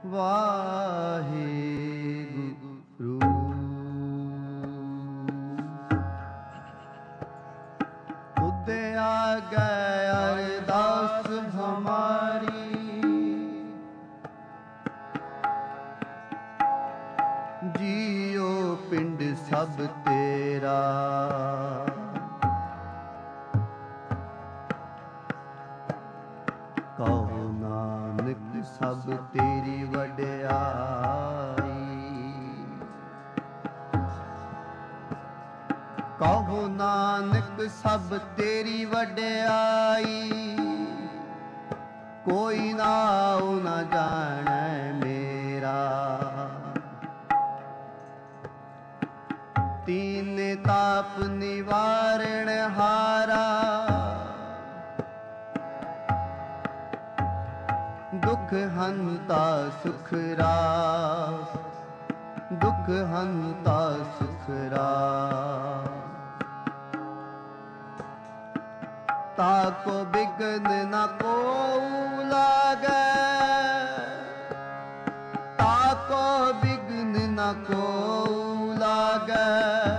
ਵਾਹਿਗੁਰੂ। ਤੁਧ ਆਗੇ ਅਰਦਾਸ ਹਮਾਰੀ, ਜੀਓ ਪਿੰਡ ਸਭ ਤੇਰਾ। ਕਹੋ ਨਾਨਕ ਸਭ ਤੇਰੀ ਵਡਿਆਈ, ਕਹੋ ਨਾਨਕ ਸਭ ਤੇਰੀ ਵਡਿਆਈ। ਕੋਈ ਨਾਉ ਨ ਜਾਣੈ ਮੇਰਾ, ਤੀਨੇ ਤਾਪ ਨਿਵਾਰਣ ਹਾਰਾ। ਦੁਖ ਹੰਤਾ ਸੁਖ ਰਾਸ, ਦੁਖ ਹੰਤਾ ਸੁਖ ਰਾਸ। ਤਾਕੋ ਬਿਗਨ ਨ ਕੋਉ ਲਾਗੈ, ਤਾਕੋ ਬਿਗਨ ਨ ਕੋਉ ਲਾਗੈ।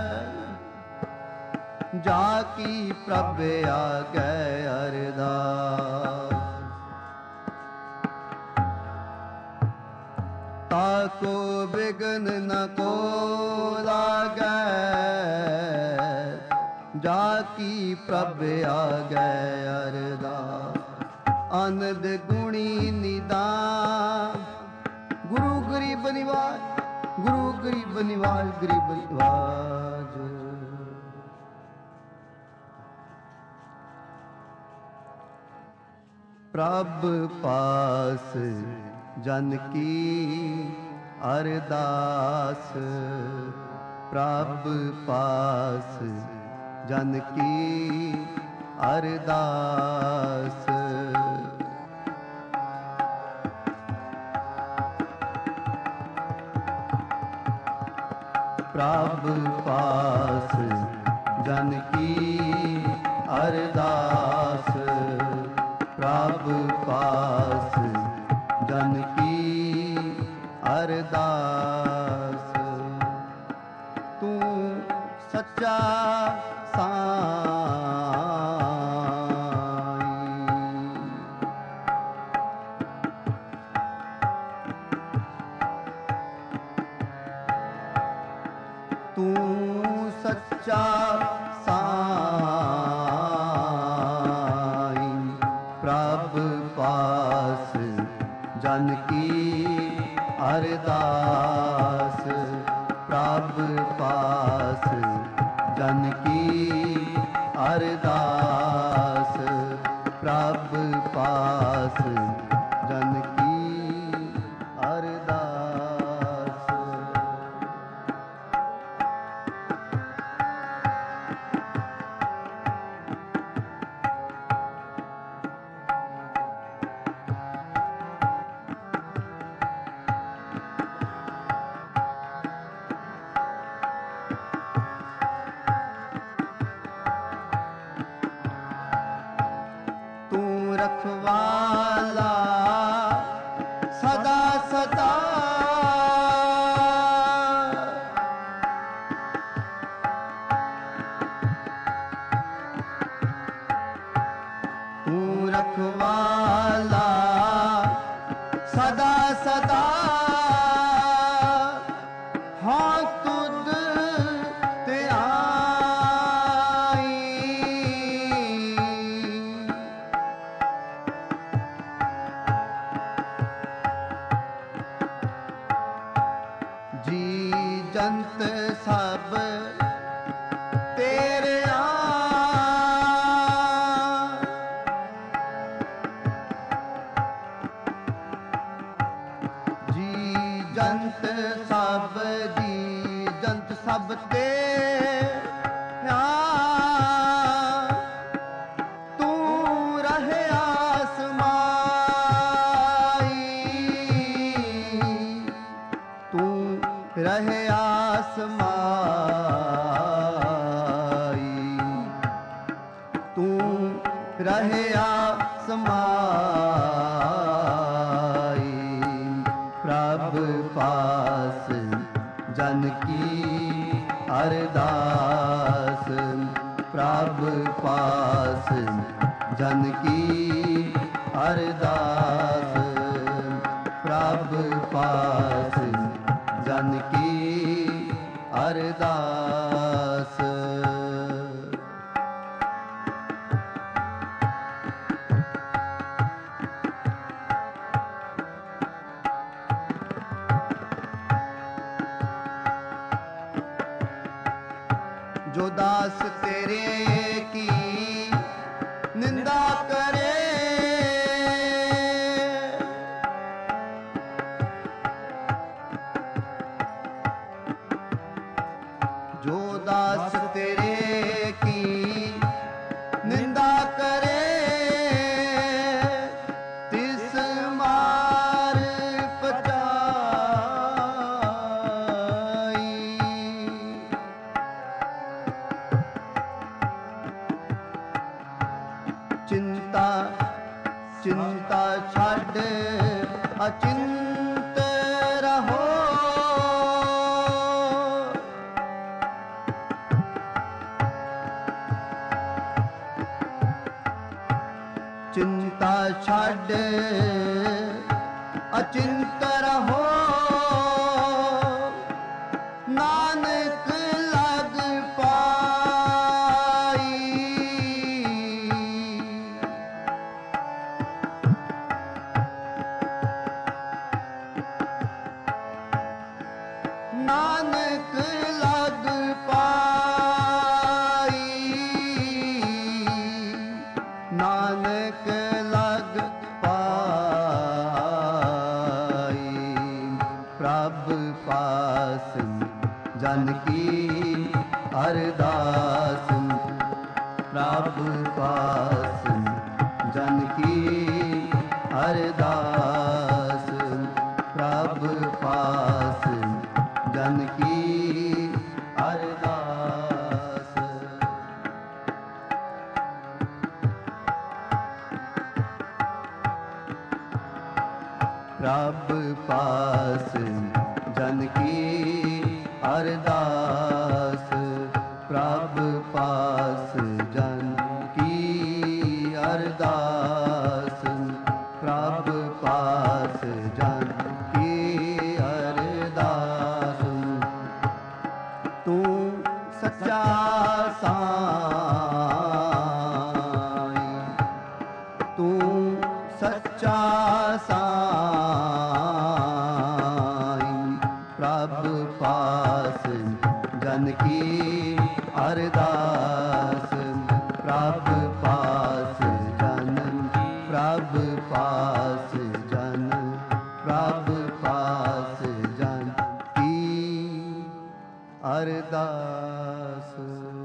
ਜਾ ਕੀ ਪ੍ਰਭ ਆਗੈ ਅਰਦਾਸ, ਤਾਕੋ ਬਿਗਨ ਨ ਕੋ ਲਾਗੈ। ਜਾ ਕੀ ਪ੍ਰਭ ਆਗੈ ਅਰਦਾਸ। ਅਨੰਦ ਗੁਣੀ ਨਿਦਾਨ, ਗੁਰੂ ਗਰੀਬ ਨਿਵਾਜ, ਗੁਰੂ ਗਰੀਬ ਨਿਵਾਜ, ਗਰੀਬ ਨਿਵਾਜ। ਪ੍ਰਭ ਪਾਸ ਜਨ ਕੀ ਅਰਦਾਸ, ਪ੍ਰਭ ਪਾਸ ਜਨ ਕੀ ਅਰਦਾਸ। ਪ੍ਰਭ ਪਾਸ ਜਨ ਕੀ ਅਰਦਾਸ, ਪ੍ਰਭ ਪਾਸ ਜਨ ਕੀ ਅਰਦਾਸ। ਤੂੰ ਸੱਚਾ ਸਾਈਂ, ਤੂੰ ਸੱਚਾ ਸਾਈਂ। ਪ੍ਰਭ ਪਾਸ ਜਨ ਕੀ ਅਰਦਾਸ, ਪ੍ਰਭ ਪਾਸ ਜਨ ਕੀ ਅਰਦਾਸ, ਪ੍ਰਭ ਪਾਸ ਜਨ ਕੀ ਅਰਦਾਸ। ਰਖਵਾਲਾ ਸਦਾ ਸਦਾ, ਤੂੰ ਰਖਵਾਲਾ ਸਦਾ ਸਦਾ। ਹਾਂ ਤੁਧ ਤੇ ਆਈ, ਜੀ ਜੰਤ ਸਭ ਤੇਰਿਆ। ਜੀ ਜੰਤ ਸਭ, ਜੀ ਜੰਤ ਸਭ ਤੇਰਿਆ। ਤੂੰ ਰਹਿਆ ਸਮਾਈ, ਤੂੰ ਰਹਿਆ ਸਮਾਈ, ਤੂੰ ਰਹਿਆ ਸਮਾਈ। प्रभ पास जन की अरदास, प्रभ पास जन की अरदास, प्रभ पास जन की अरदास। जो दास तेरे की निंदा करे, जो दास तेरे की निंदा करे, तिस मार पचाई। चिंता चिंता छाड़ अचिंत रहो, चिंता छाड़ अचिंत रहो, नानक लग पाई। नानक लग पाई, नानक लग पाई। प्रभ पास जन की अरदास, प्रभ पास जन की अरदास, प्रभ पास जन की अरदास। प्रभ पास जन की अरदास, प्रभ पास जन की अरदास, प्रभ पास जन की अरदास। तू सच्चा साईं, तू सच्चा साईं, प्रभ पास जन की अरदास, प्रभ पास जन, प्रभ पास जन, प्रभ पास जन की अरदास।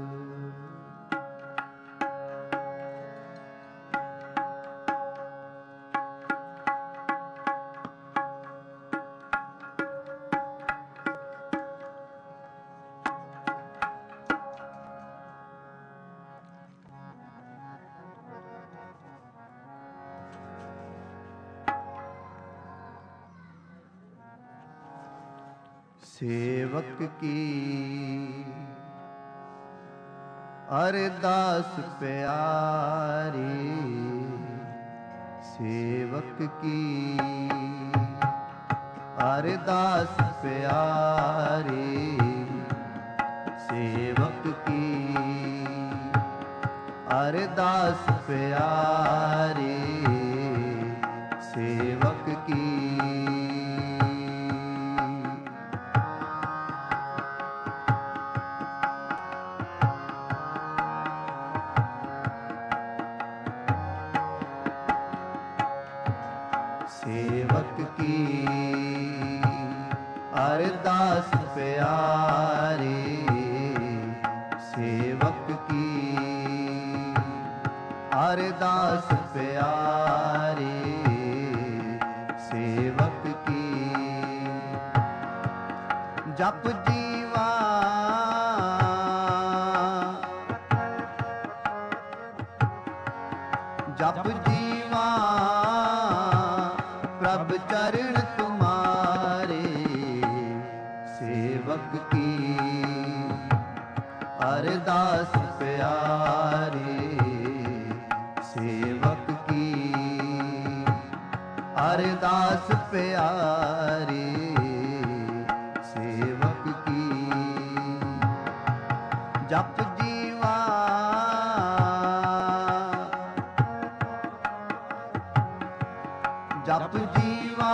सेवक की अरदास प्यारी, सेवक की अरदास प्यारी, सेवक की अरदास प्यारी, सेवक की सेवक की अरदास प्यारी, सेवक की अरदास प्यारी, सेवक की जप जीवा जप जीवा प्रभ चरण तुम्हारे, अरदास प्यारे सेवक की, अरदास प्यारे सेवक की। जप जीवा जप जीवा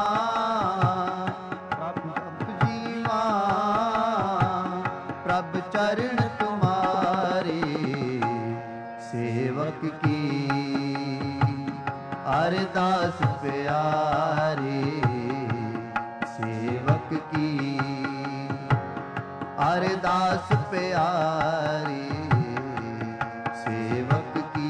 प्रभ चरण तुम्हारे सेवक की, अरदास प्यारे सेवक की, अरदास प्यारे सेवक की।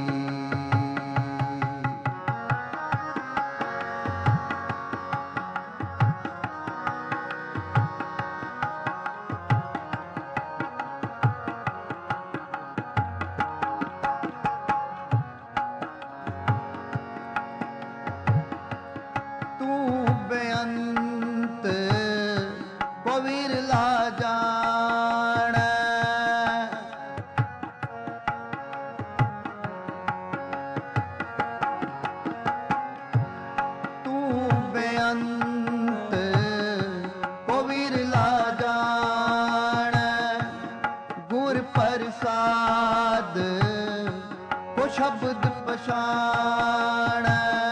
तू बेअंत को विरला जान, तू बेअंत को विरला जान, गुर प्रसाद को शब्द पछाण।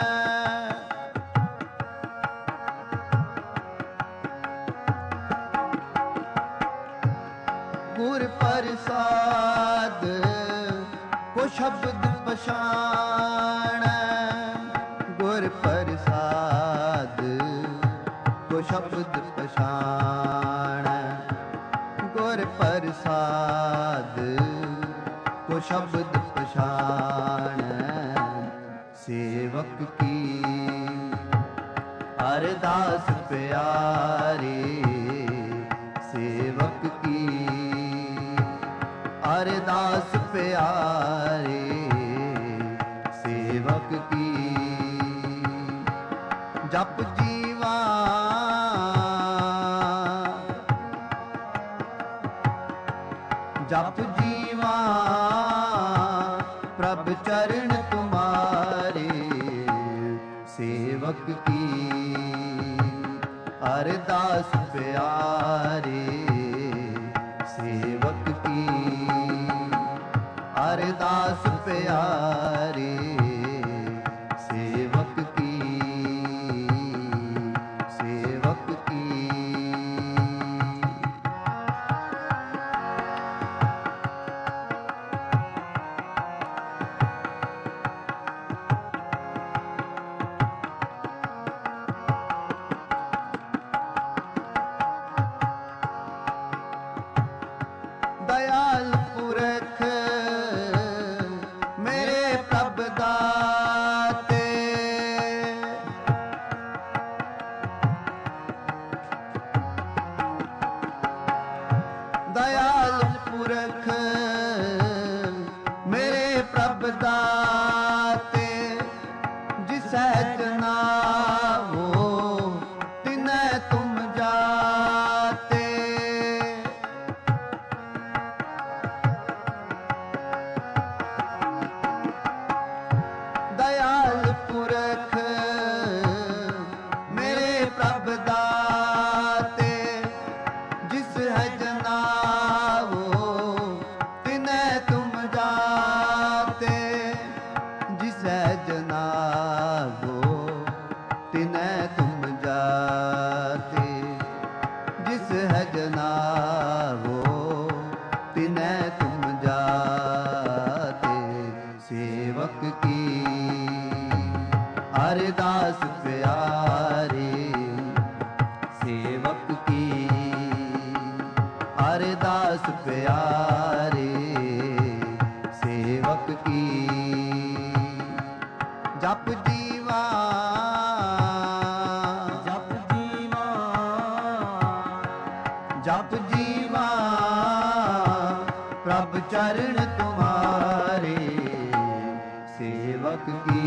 गुर प्रसाद को शब्द पछाण, गुर प्रसाद को शब्द पछाण, गुर प्रसाद को शब्द पछाण। सेवक की अरदास प्यारे सेवक की, अरदास प्यारे सेवक की। जप जीवा जप जीवा प्रभ चरण तुम्हारे सेवक की, अरदास प्यारे सेवक की, अरदास प्यारे सेवक की, सेवक की। दयाल पुरख मेरे प्रभ दाते, दयाल पुरख मेरे प्रभ दाते, जिसै जनावो तिनै तुम जाते। दयाल पुरख मेरे प्रभ दाते, जिस है जनावो तिनै तुम जाते, जिस है जनावो तिनै तुम जाते, जिस है जनावो तिनै तुम जाते। सेवक की अरदास प्यारे सेवक की, अरदास प्यारे सेवक की। जप जीवा जप जीवा जप जीवा प्रभ चरण तुम्हारे सेवक की,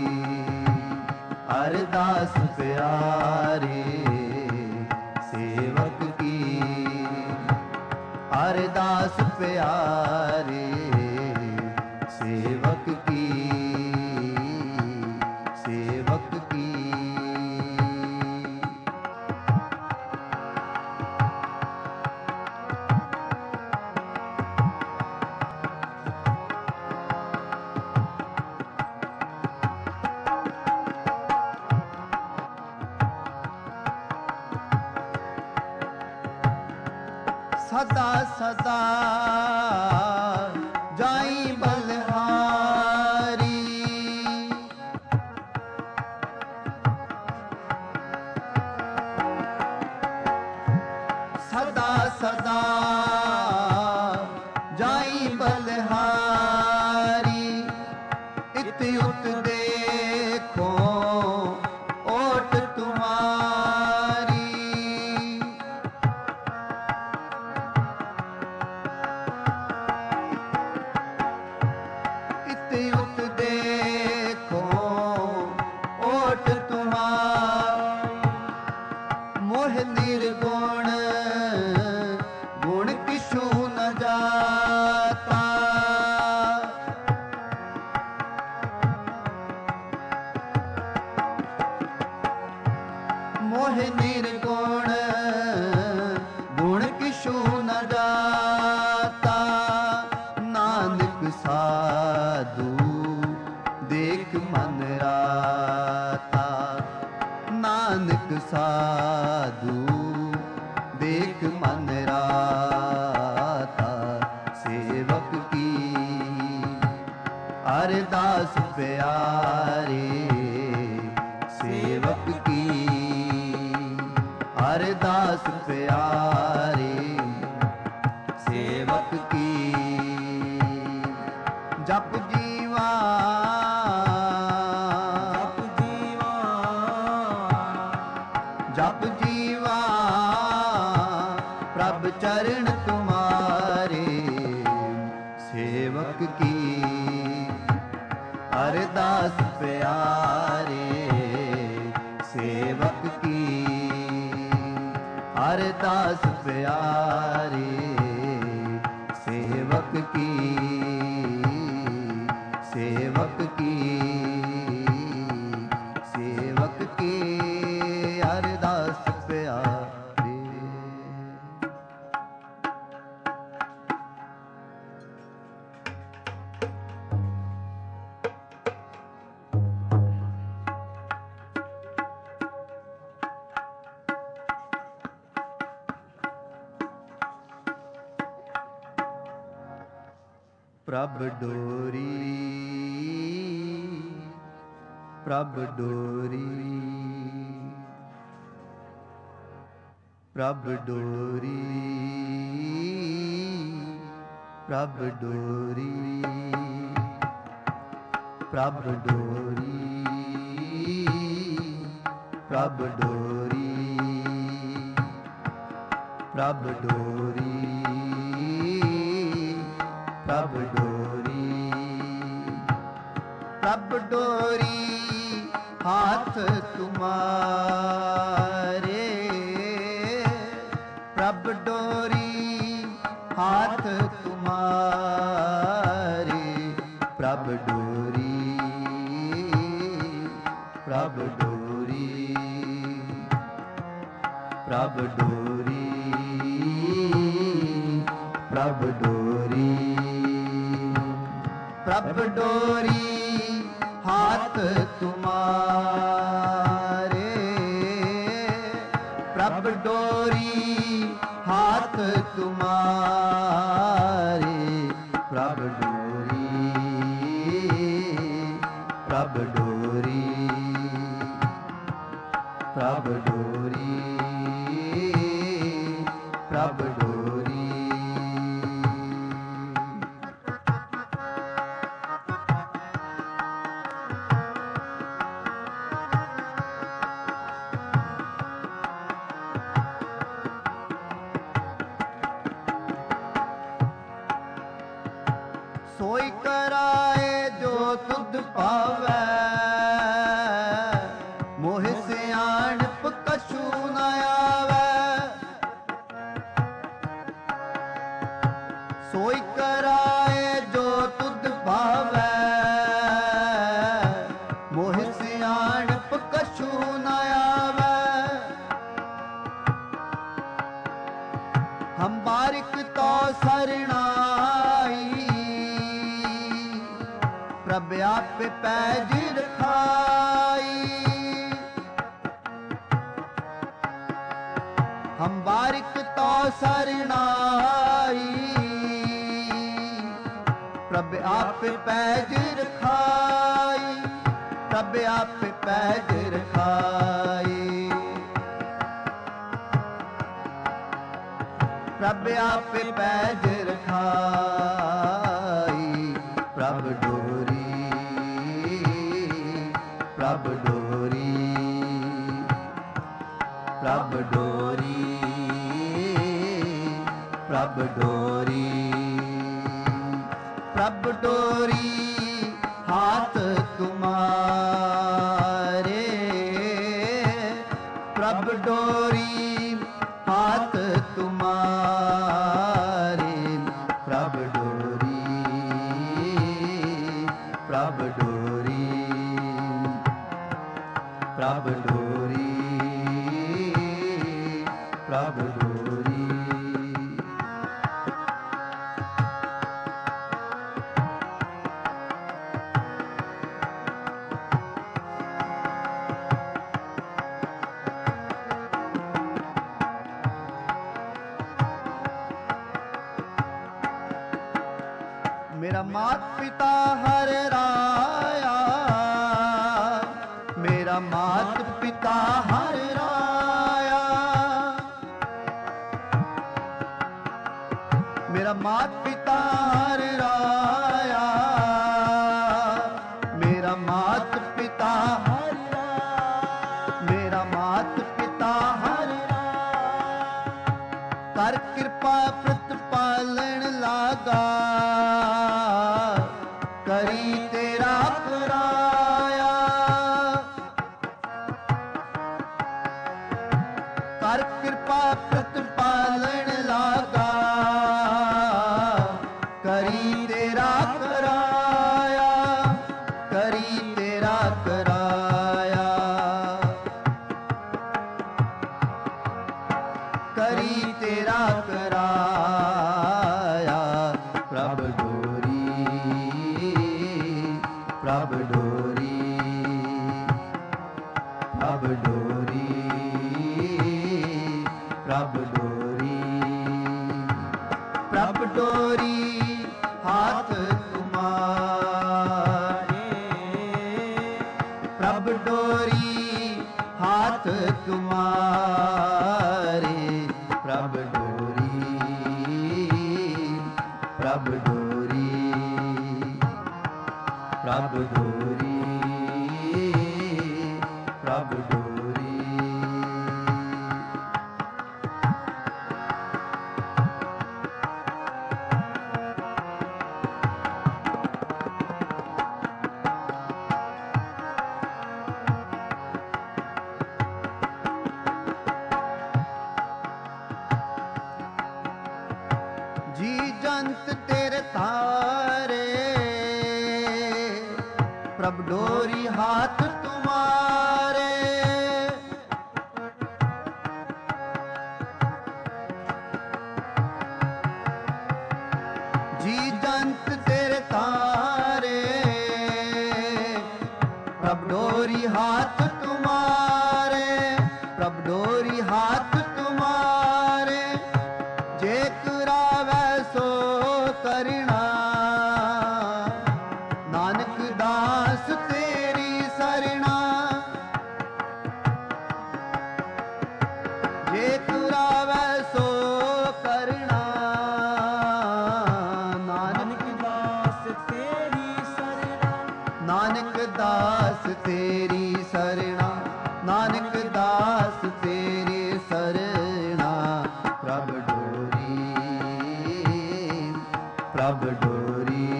अरदास प्यारे सेवक की, अरदास प्यारे सदा सदा जाई बलहारी। सदा सदा जाई बलहारी। इत उत देखो ओट तुम्हारी। इत उत देखो ओट तुम्हारी। मोह निर्गुण गुण किशु न जाता। मोह निर्गुण गुण किशु न जाता। नानक साधु देख मन राता। नानक साधु देख मन राता। सेवक की अरदास प्यारे। सेवक की अरदास प्यारे। सेवक की जप जीवा जप जीवा प्रभ चरण तुम्हारे। सेवक की अरदास प्यारे। सेवक की अरदास प्यारे। सेवक की सेवक की सेवक की अरदास प्यारे। प्रभ डोरी प्रभ डोरी प्रभ डोरी प्रभ डोरी प्रभ डोरी प्रभ डोरी प्रभ डोरी प्रभ डोरी प्रभ डोरी हाथ तुम्हारे। प्रभ डोरी हाथ तुम्हारे। प्रभ डोरी प्रभ डोरी प्रभ डोरी प्रभ डोरी प्रभ डोरी हाथ तुम्हारे। प्रभ डोरी हाथ तुम्हारे। प्रभ डोरी प्रभ डोरी प्रभ डोरी प्रभ डोरी। सोई कराए जो तुध पावै। मोह सियाणप कछु न आवै। सोई कराए जो तुध पावै। मोह सियाणप कछु न आवै। हम बारिक तो सरणाई। प्रभ आप पैज रखाई। हम बारिक तो सरनाई, प्रभ आप पैज रखाई, प्रभ आप पैज रखाई, प्रभ आप पैज रखाई। प्रभ डोरी, प्रभ डोरी, प्रभ डोरी, प्रभ डोरी, प्रभ डोरी हाथ तुम्हारे, प्रभ डोरी हाथ तुम्हारे, प्रभ डोरी, प्रभ डोरी, प्रभ डोरी, प्रभ डोरी। मेरा मात पिता हर राया, मेरा मात पिता हर राया, मेरा मात पिता हर राया, मेरा मात पिता हर राया, मेरा मात पिता हर राया, कर कृपा प्रतिपालन लागा, करी तेरा कराया, कर कृपा प्रतिपालन लागा, करी तेरा कराया, करी तेरा कराया, करी तेरा कराया। प्रभ डोरी, प्रभ डोरी, प्रभ डोरी, प्रभ डोरी, प्रभ डोरी हाथ तुम्हारे, प्रभ डोरी हाथ तुम्हारे, प्रभ डोरी, प्रभ डोरी, प्रभ डोरी, प्रभ डोरी। जी जंत तेरे तारे, प्रभ डोरी हाथ तुम्हारे, जी जंत तेरे तारे, प्रभ डोरी हाथ तुम्हारे, प्रभ डोरी हाथ तुम्हारे, जे करावै सो करना, नानक दास तेरी सरना, जे करावै सो करना, नानक दास तेरी सरना, नानक दास तेरी सरना, नानक दास तेरी सरना। प्रभ डोरी, प्रभ डोरी,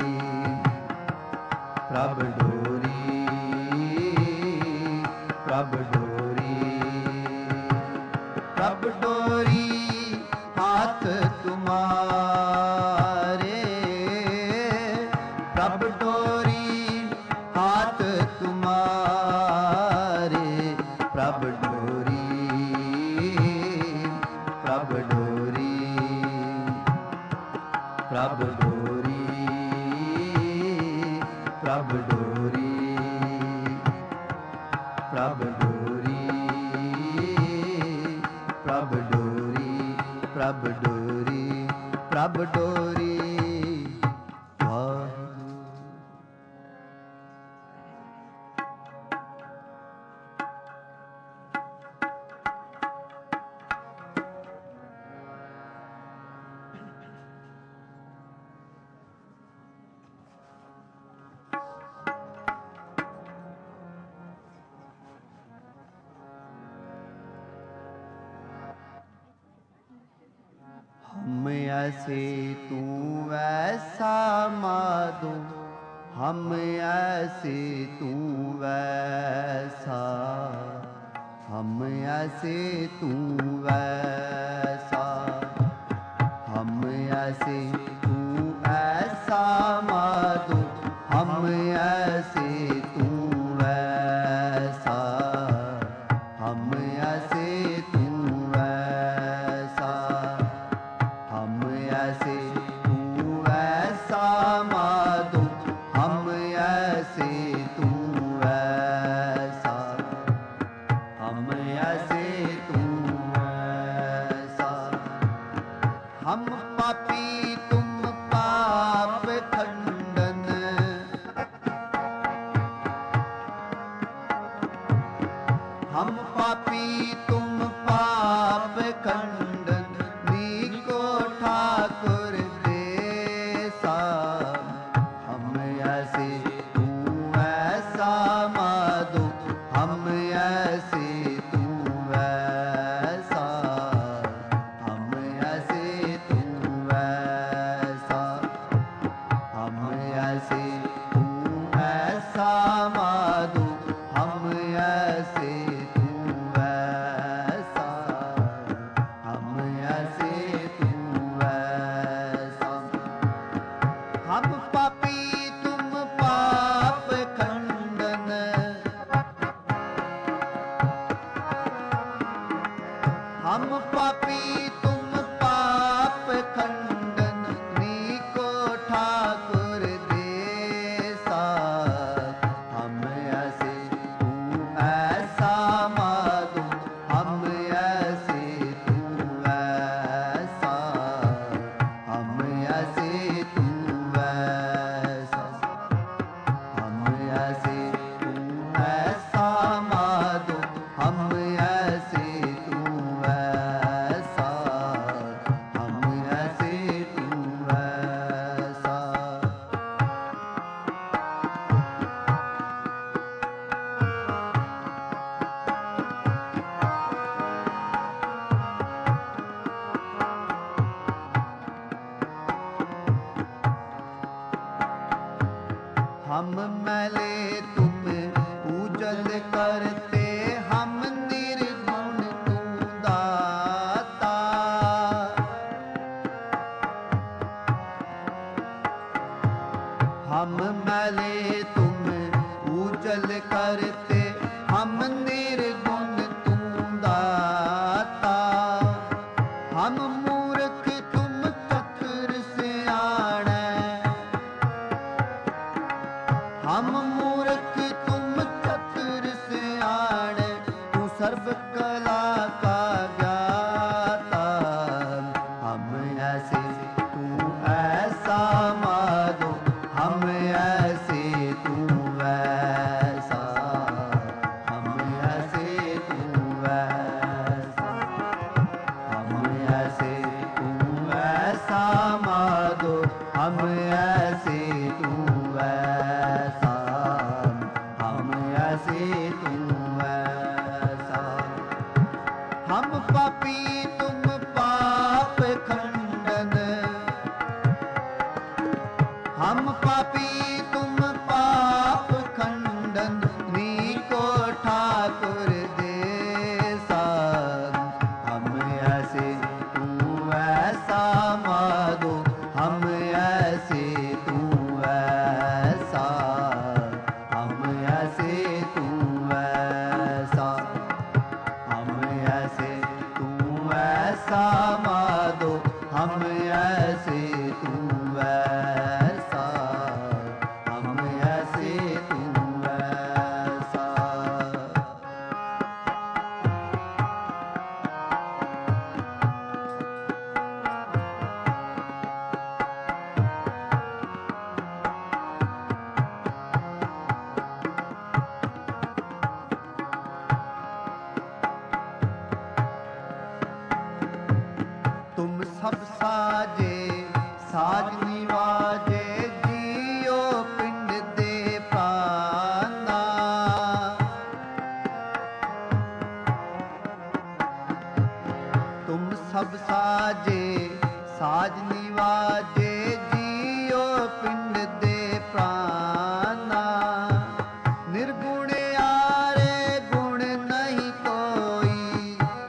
प्रभ डोरी, प्रभ डोरी, प्रभ डोरी हाथ तुम्हारे, प्रभ डोरी हाथ तुम्हारे, प्रभ डोरी, प्रभ डोरी, प्रभ डोरी, प्रभ डोरी, प्रभ डोरी, प्रभ डोरी। प्रभ डोरी, प्रभ डोरी। हम ऐसे तू वैसा माधो, हम ऐसे तू वैसा, हम ऐसे तू वैसा, हम ऐसे तू ऐसा माधो, हम ऐसे तू वैसा, हम ऐसे तू वैसा, हम ऐसे तू वैसा माधो, हम ऐसे तू वैसा, हम ऐसे तू वैसा। हम पापी तुम पाप खंडन, हम पापी तुम पाप खंडन, नीको ठाकुर देसा। हम ऐसे तू ऐसा माधो, हम ऐसे तू वैसा, हम ऐसे तू वैसा, हम ऐसे तू ऐसा माधो, हम ऐसे तू वैसा, हम ऐसे तू वैसा। हम पापी तुम पाप खंडन, हम पापी तुम पाप खंडन, नीको ठाकुर देसा। हम ऐसे तू ऐसा माधो, हम ऐसे तू वैसा, हम ऐसे तू वैसा, हम ऐसे तू ऐसा माधो, हम ऐसे तू वैसा, हम ऐसे तू वैसा। हम मैले तुम उजल करते, हम निर्गुण तू दाता। हम मैले तुम उजल करते, हम निर्गुण तू दाता। हम मूर्ख तुम चतुर सियाणे, हम मूर्ख तुम चतुर सियाणे, तू सर्व कला का ज्ञाता। हम ऐसे तू ऐसा माधो, हम ऐसे तू वैसा, हम ऐसे तू वैसा, हम ऐसे तू वैसा माधो, हम ऐसे तू वैसा, हम ऐसे तू वैसा। हम पापी तुम पाप खंडन, हम पापी तुम पाप खंडन, नीको ठाकुर देसा। हम ऐसे तू वैसा माधो, हम ऐसे तू वैसा, हम ऐसे तू वैसा, हम ऐसे तू वैसा सब साजे साज निवाजे जियो पिंड दे प्राणा। तुम सब साजे साज निवाजे जियो पिंड दे प्राणा। निर्गुण यारे गुण नहीं कोई,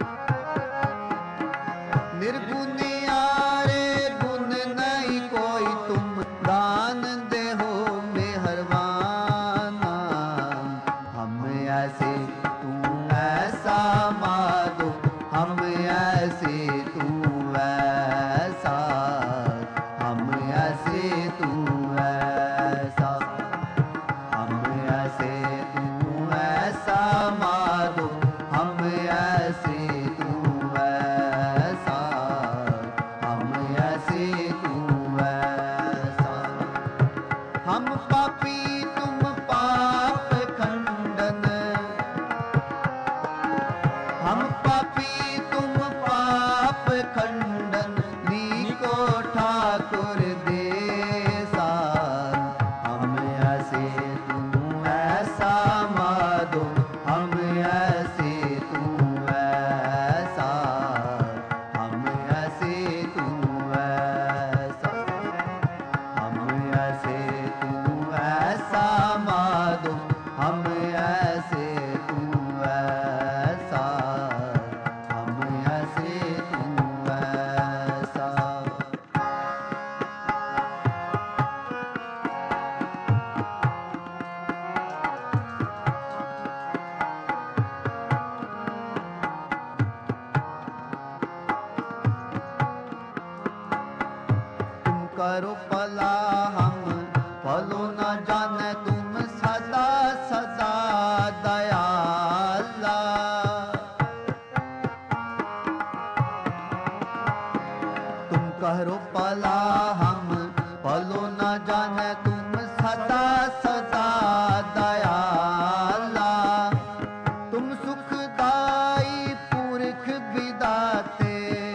निर्गुण यारे गुण नहीं कोई। तुम दान दे हो मेहरबाना। हम ऐसे तू ऐसा माधो, हम ऐसे तू ऐसा, हम ऐसे तू ऐसा, हम ऐसे तू ऐसा माधो, हम ऐसे तू ऐसा, हम ऐसे तू ऐसा। हम पापी तुम पाप खंडन, हम पापी तुम पाप खंडन। नीको ठाकुर देसा, हम ऐसे तू ऐसा माधो, हम ऐसे तू ऐसा, हम ऐसे तू ऐसा, हम ऐसे तू ऐसा माधो, हम ऐसे तू ऐसा, हम ऐसे तू ऐसा। तुम करो भला हम भलो न जाने, तुम सदा सदा दयाला। तुम करो भला हम भलो न जाने, तुम सदा सदा दयाला। तुम सुखदाई पुरख विदाते,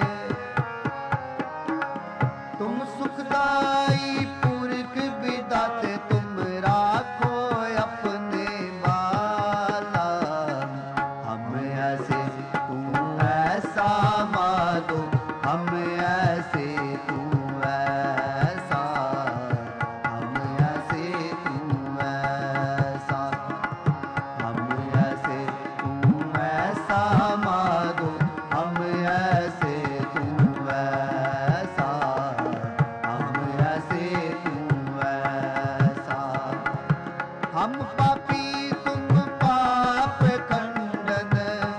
तुम सुखदाई पुरख विदाते। तुम राखो अपने बाला, हम ऐसे तू ऐसा माधो, हम ऐसे तू ऐसा, हम ऐसे तू ऐसा, हम ऐसे तू ऐसा माधो, हम ऐसे तू ऐसा, हम ऐसे तू ऐसा। हम पापी तुम पाप खंडन,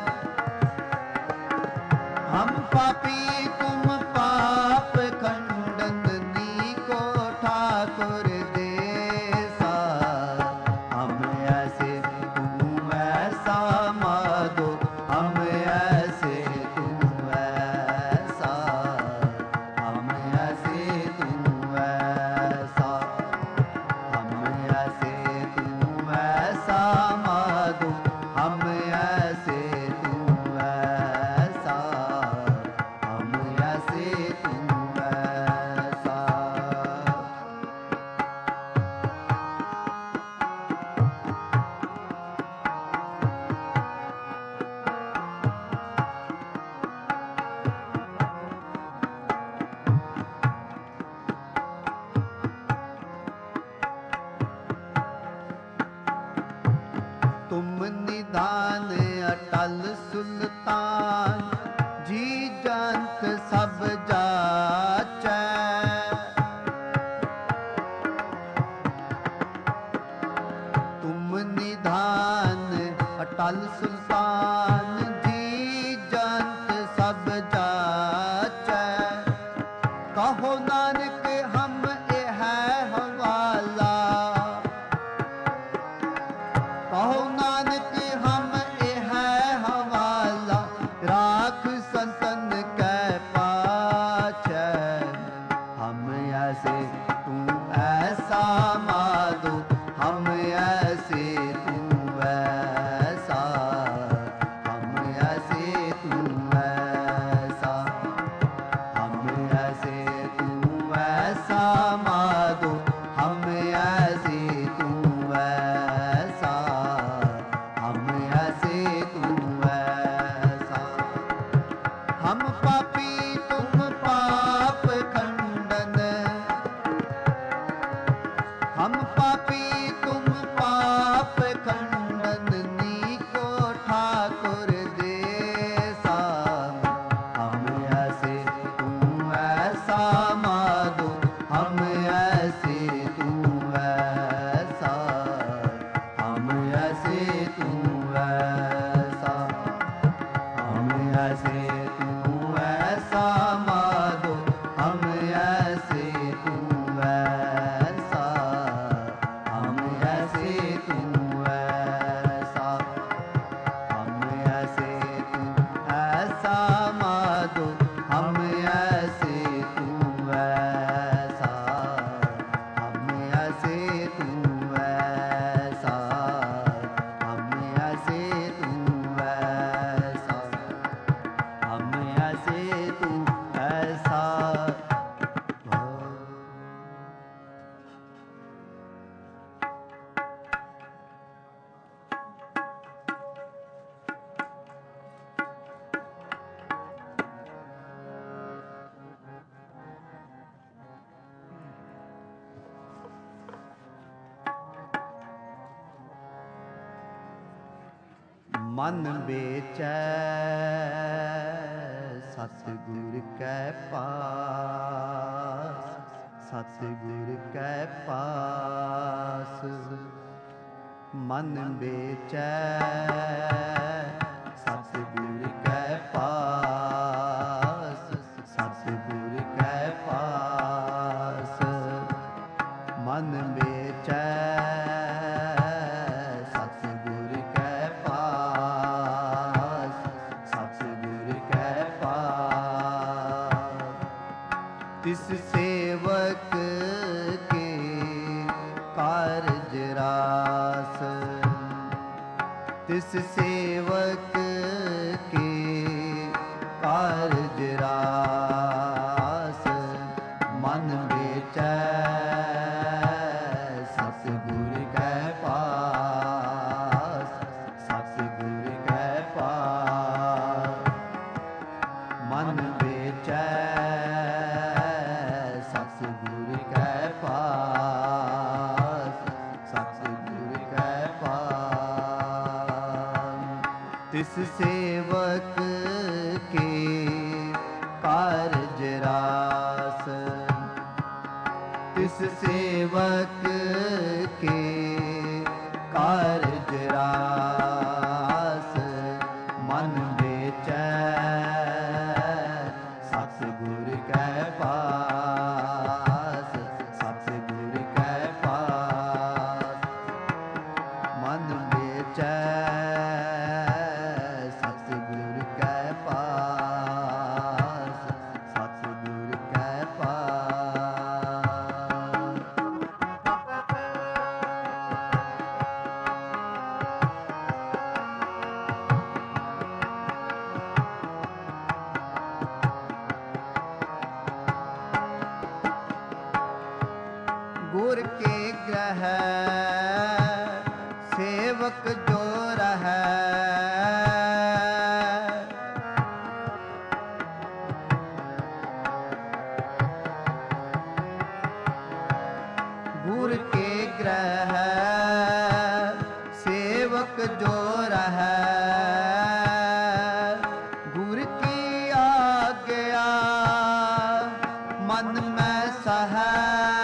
हम पापी तुम पाप खंडन। नीको ठाकुर देसा, हम ऐसे तू ऐसा माधो, हम ऐसे तू ऐसा, हम ऐसे तू ऐसा, हम ऐसे तू ऐसा माधो, हम ऐसे तू ऐसा, हम ऐसे तू ऐसा। तुम निधान अटल सुल्तान, जी जंत सब जाचै। तुम निधान अटल सुल्तान, जी जंत सब जाचै। कहो नानक हम ए है हवाला, कहो नानक हम ए है हवाला। राख संतन कै पाछै, हम ऐसे तू ऐसा माधो, हम ऐसे तू ऐसा, हम ऐसे तू ऐसा, हम हम पापी तुम पाप खंडन, हम पापी तुम पाप खंडन, नीको ठाकुर देसा। हम ऐसे तू ऐसा माधो, हम ऐसे तू ऐसा, हम ऐसे तू ऐसा, हम ऐसे तू ऐसा माधो, हम ऐसे तू ऐसा, हम ऐसे तू ऐसा, हम ऐसे तू ऐसा माधो, हम ऐसे तू ऐसा, हम ऐसे तू ऐसा, हम ऐसे तू ऐसा, हम ऐसे तू ऐसा। मन बेचै सतगुर कै पास, सतगुर कै पास। मन बेचै सतगुर कै पास, सतगुर कै पास। मन बेचै सतगुर कै पास, सतगुर कै पास। तिस सेवक के कारज रास, तिस सेवक के कारज रास। मन बेचै सतगुर कै पास, सतगुर कै पास। मन बेचै सतगुर कै पास, सतगुर कै पास। तिस सेवक के कारज रास, तिस सेवक के कारज रास। मन बेचै सतगुर कै पास, सतगुर कै पास। मन बेचै सतगुर कै पास, सतगुर कै पास। गुर के ग्रह सेवक जो रहै, गुर के ग्रह सेवक जो रहै। गुर की आज्ञा मन में सहै,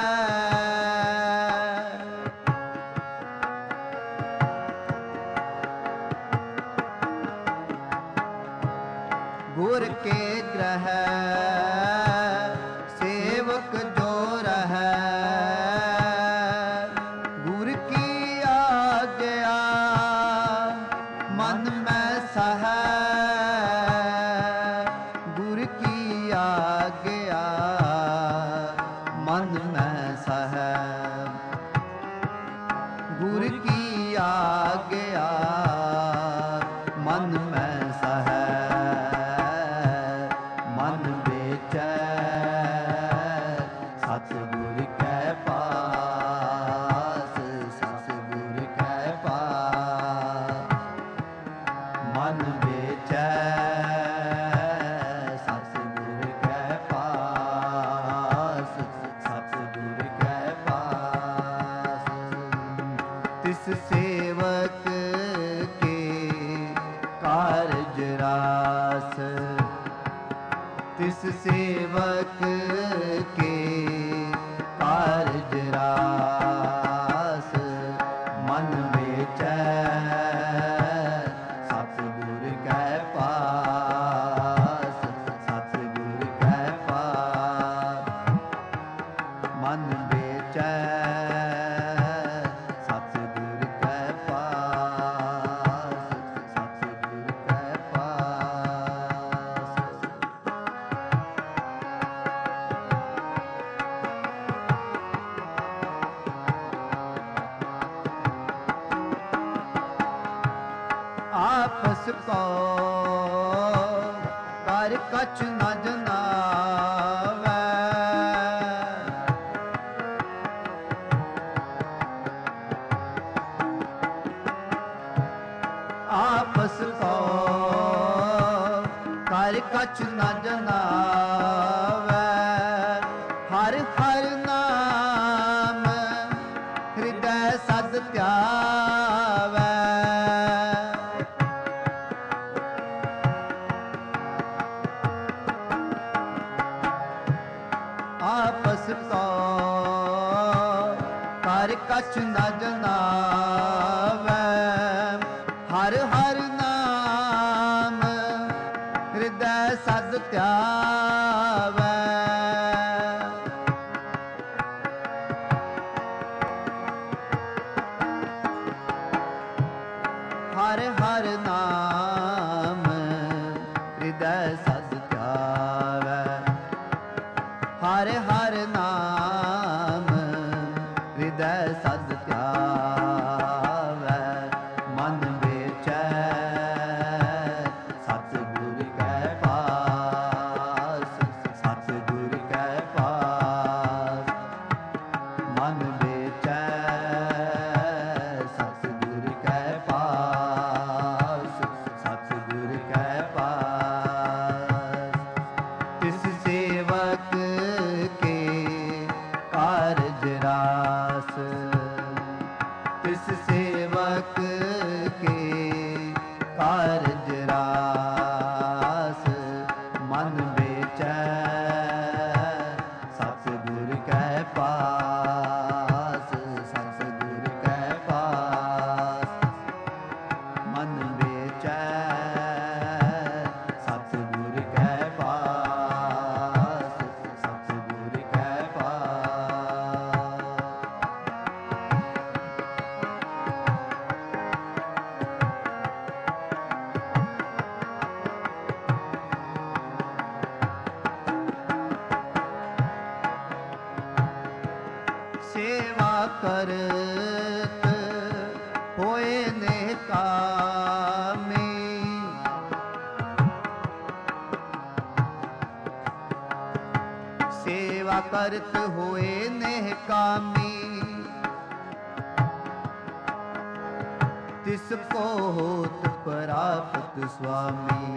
गुर के ग्रह सेवक जो रहै। गुर की आज्ञा मन में सहै, गुर की आज्ञा मन में सहै। गुर की आज्ञा मन में सहै। मन बेचै तिस सेवक के कारज रास मन बेचै सतगुर कै पास, सतगुर कै पास मन बेचै सतगुर कै पास, सतगुर कै पास। आपस को कर कछ न जनावै, आपस को कर कछ न जनावै, हर हर नाम हृदय सद त्यावै। आपस को कर कछ न जनावै, हर हर नाम हृदय सद त्यावै। हर हर नाम हृदय सद त्यावै, हर हर नाम हृदय सद त्यावै। मन बेचै सतगुर कै पास, सतगुर कै पास मन बेचै सतगुर कै पास, सतगुर कै पास। तिस सेवक के कारज रास, तिस सेवक के कारज रास मन बेचै सतगुर कै पास, सतगुर कै पास मन बेचै सतगुर कै पास, सतगुर कै पास। सेवा करत होए नेकामी, सेवा करत होए नेकामी, तिसको होत प्राप्त स्वामी।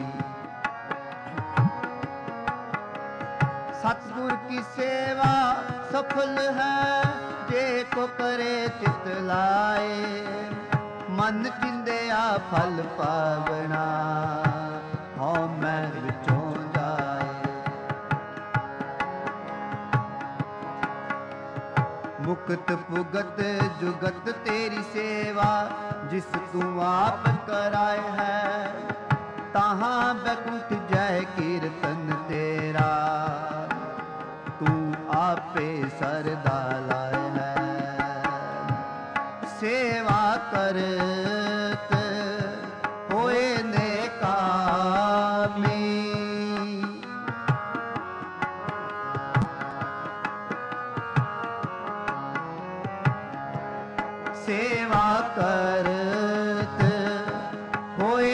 सतगुर की सेवा सफल है जे को करे चित लाए, मन चिंदिया फल पावना हਉ मैं विचों जाए। मुक्त पुगत जुगत तेरी सेवा, जिस तू आप कराए है तहाँ बैकुंठ जय कीर्तन तेरा, तू आपे सरदा लाए है। सेवा करत होए नेकामी, सेवा करत होए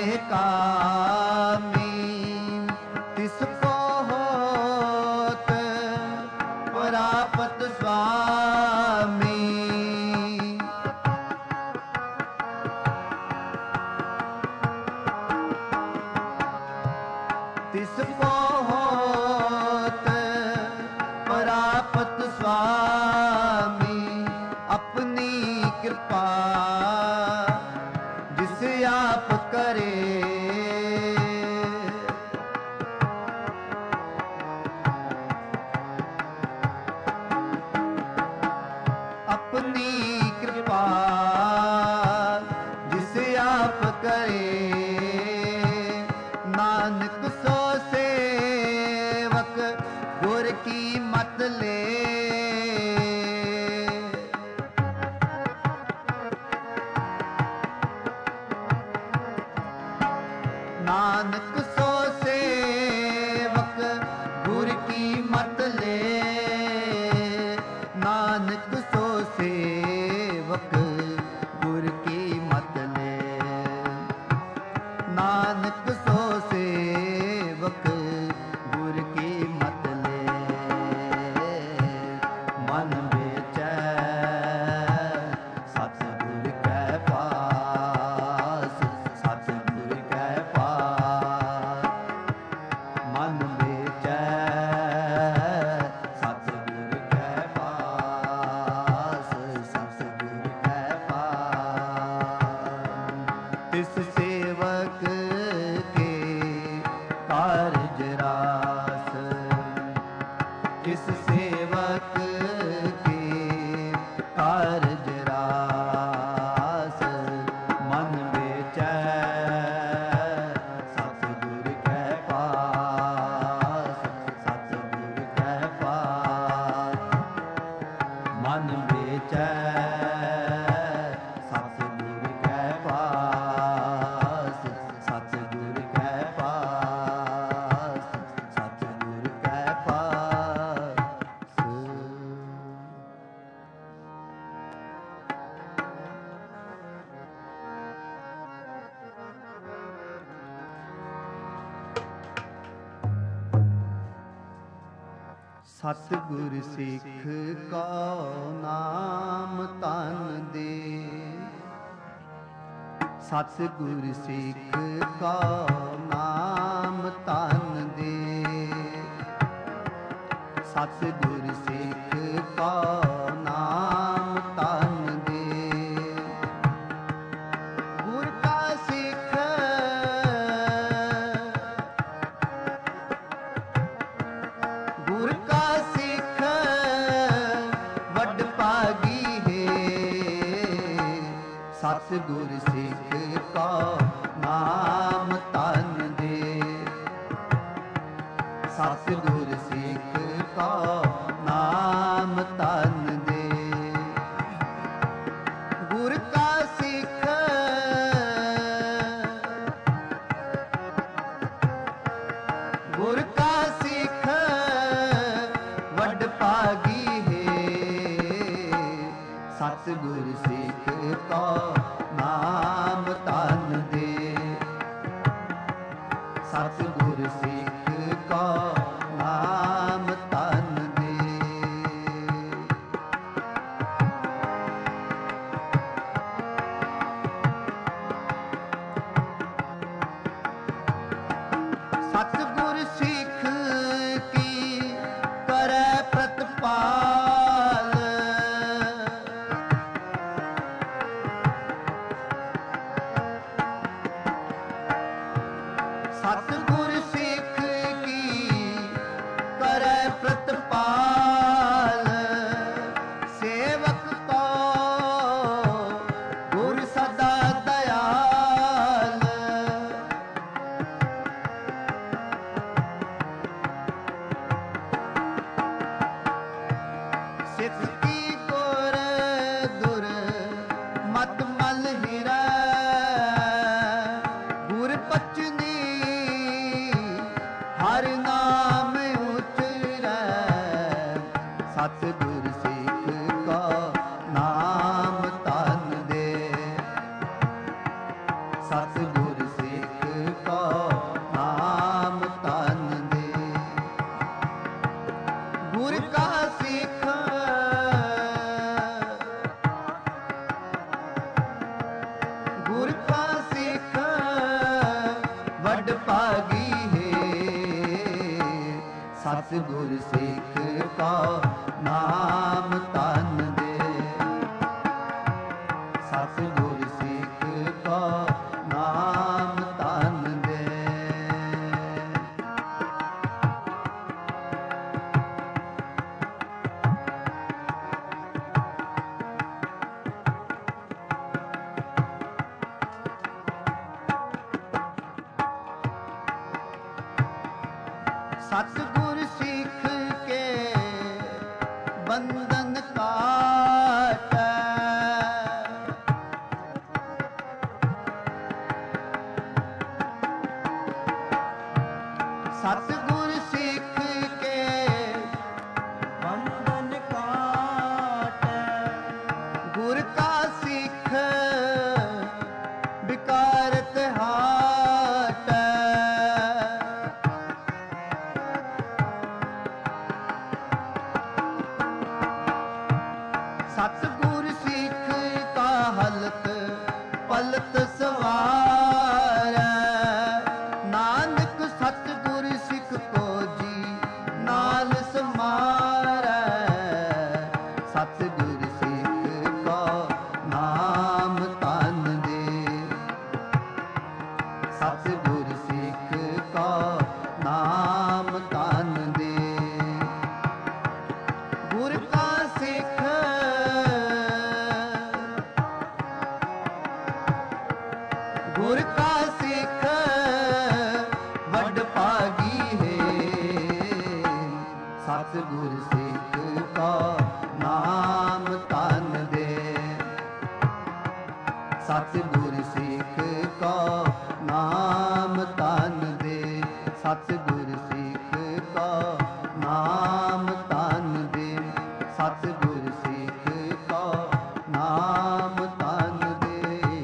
नेकामी, तिसको होत प्राप्त स्वामी। तिसको होत प्राप्त स्वामी, अपनी कृपा जिस आप करे, ਮਨ ਵੇਚੈ ਸਤਿਗੁਰ ਕੈ ਪਾਸ, ਸਤਿਗੁਰ ਕੈ ਪਾਸ। ਤਿਸ ਸੇਵਕ ਕੇ ਕਾਰਜ ਰਾਸ, ਤਿਸ ਸੇਵਕ ਕੇ ਕਾਰਜ ਰਾਸ। ਮਨ ਵੇਚੈ ਸਤਿਗੁਰ ਕੈ ਪਾਸ, ਸਤਿਗੁਰ ਕੈ ਪਾਸ। ਮਨ ਵੇਚੈ ਸਤਿਗੁਰ ਕੈ ਪਾਸ, ਸਤਿਗੁਰ ਕੈ ਪਾਸ, ਸਤਿਗੁਰ ਕੈ ਪਾਸ। ਸਤਿਗੁਰ ਸਿੱਖ ਕੋ ਨਾਮ ਤਨ ਦੇ, ਸਤਿਗੁਰ ਸਿੱਖ ਕੋ ਨਾਮ ਤਨ ਦੇ, ਸਤਿਗੁਰ ਸਿੱਖ ਕੋ ਨਾਮ ਤਨ ਦੇ। ਗੁਰ ਕਾ ਸਿੱਖ ਗੁਰ ਕਾ ਸਿੱਖ ਵੱਡ ਭਾਗੀ ਹੈ, ਸਤਿਗੁਰ ਸਿੱਖ ਕੋ ਨਾਮ ਤਨ ਦੇ, ਸਤਿਗੁਰ ਸਿੱਖ ਕੋ ਨਾਮ ਤਨ ਦੇ। ਗੁਰ ਕਾ ਸਿੱਖ ਗੁਰ ਕਾ ਸਿੱਖ ਵੱਡ ਭਾਗੀ ਹੈ, ਸਤਿਗੁਰ ਸਿੱਖ ਕੋ ਨਾਮ ਤਨ ਦੇ, ਸਤਿਗੁਰ ਸਿੱਖ ਕੋ ਨਾਮ ਤਨ ਦੇ। ਸਤਿਗੁਰ ਸਿੱਖ ਕੀ ਕਰੈ ਪ੍ਰਤਪਾਲ, ਸਤਿਗੁਰ ਸਿੱਖ ਕੀ ਕਰੈ ਪ੍ਰਤਪਾਲ। ਸੇਵਕ ਕੋ ਗੁਰ ਸਦਾ ਦਇਆਲ, ਸਿੱਧ ਕੀ ਗੁਰ ਦੁਰ ਮਤ ਮਲ ਹੀਰਾ। ਗੁਰ ਪਚਨੀ ਹਰ ਨਾਮ ਉਚਰੈ, ਸਤਿਗੁਰ ਸਿੱਖ ਕੋ ਨਾਮ ਤਨ ਦੇ, ਸਤਿਗੁਰ ਸਿੱਖ ਕੋ ਨਾਮ ਤਨ ਦੇ। ਗੁਰ ਕਾ ਸਿੱਖ ਗੁਰ ਕਾ ਸਿੱਖ ਵੱਡ ਭਾਗੀ ਹੈ, ਸਤਿਗੁਰ ਸਿੱਖ ਕੋ ਨਾਮ ਤਨ ਦੇ, ਸਤਿਗੁਰ ਸਿੱਖ ਕੋ ਨਾਮ ਤਨ ਦੇ। ਸਤਿਗੁਰ ਸਿੱਖ ਕੇ ਬੰਧਨ ਕਾਟੈ, ਸਤਿਗੁਰ ਸਿੱਖ ਕੇ ਬੰਧਨ ਕਾਟੈ। ਗੁਰ ਕਾ ਸਿੱਖ ਵਿਕਾਰਤ ਹਾਟੈ, ਸਤਿਗੁਰ ਸਿੱਖ ਕਾ ਹਲਤ ਪਲਤ ਸਵਾਰੈ। ਨਾਨਕ ਸਤਿਗੁਰ ਸਿੱਖ सतगुर सिख का नाम तन दे। सतगुर सिख का नाम तन दे। सतगुर सिख का नाम तन दे। सतगुर सिख का नाम तन दे।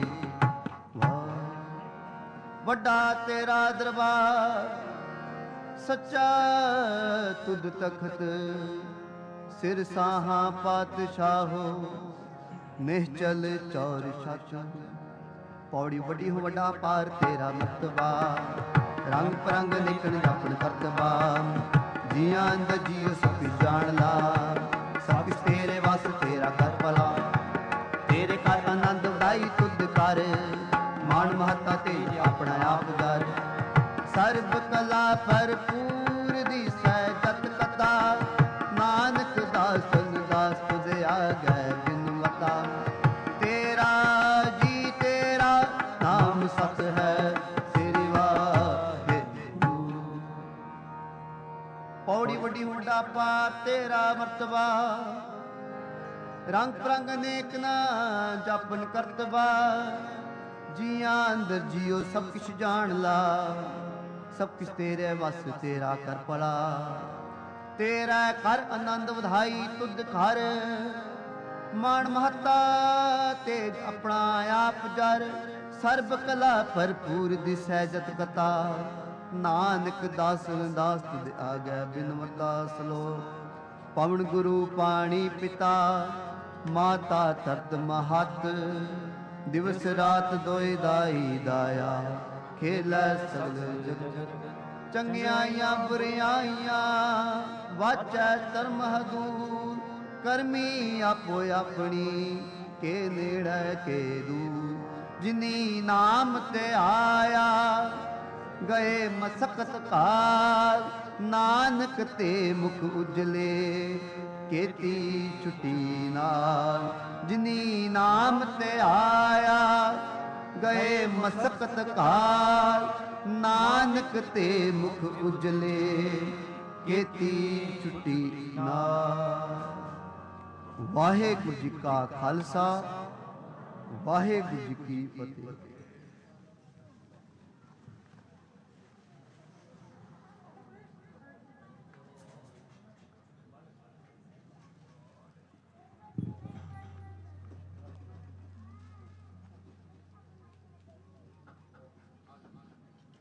वड्डा तेरा दरबार सच्चा तुद तखत। सिर साहा पातशाहो निश्चल चौर छत। पौड़ी वड्डी हो वड्डा पार तेरा मर्तबा। रंग परंग निकन जापन करतबा। जियां अंदर जियो सब कुछ जान ला। सब कुछ तेरे वास तेरा कर भला। तेरे कर आनंद उड़ाई तुद कर। मान महता तेज अपना आप दर। सर्ब कला भरपूर दिसै जत कथा। नानक दासन दास तुझ आगै बिन मता। तेरा जी तेरा नाम सत है तेरी वाहिगुरू। पौड़ी वड्डी हुंडा पार तेरा मर्तबा। रंग परंग अनेक ना जापन करतबा। जियां अंदर जियो सब किछ जान ला। सब किछ तेरे वस तेरा कर भला। तेरा कर आनंद वधाई तुद घर। मान महता तेज अपना आप जर। सर्ब कला भरपूर दिसै जत कथा। नानक दासन दास तुद आगै बिन मता। सलोक पवन गुरु पाणी पिता। माता तरत महत। दिवस रात दोए दाई दाया। खेलै सगल जगत। चंगियाइयां बुरियाइयां वाचै धर्म हदूर। करमी आपो अपनी के नेड़ै के दूर। जिनी नाम ते आया गए मसकत काल। नानक ते मुख उजले केती छुटी नाल। जिनी नाम ते आया गए मसकत काल। नानक ते मुख उजले केती छुटी नाल। वाहेगुरु जी का खालसा वाहेगुरु जी की फतेह।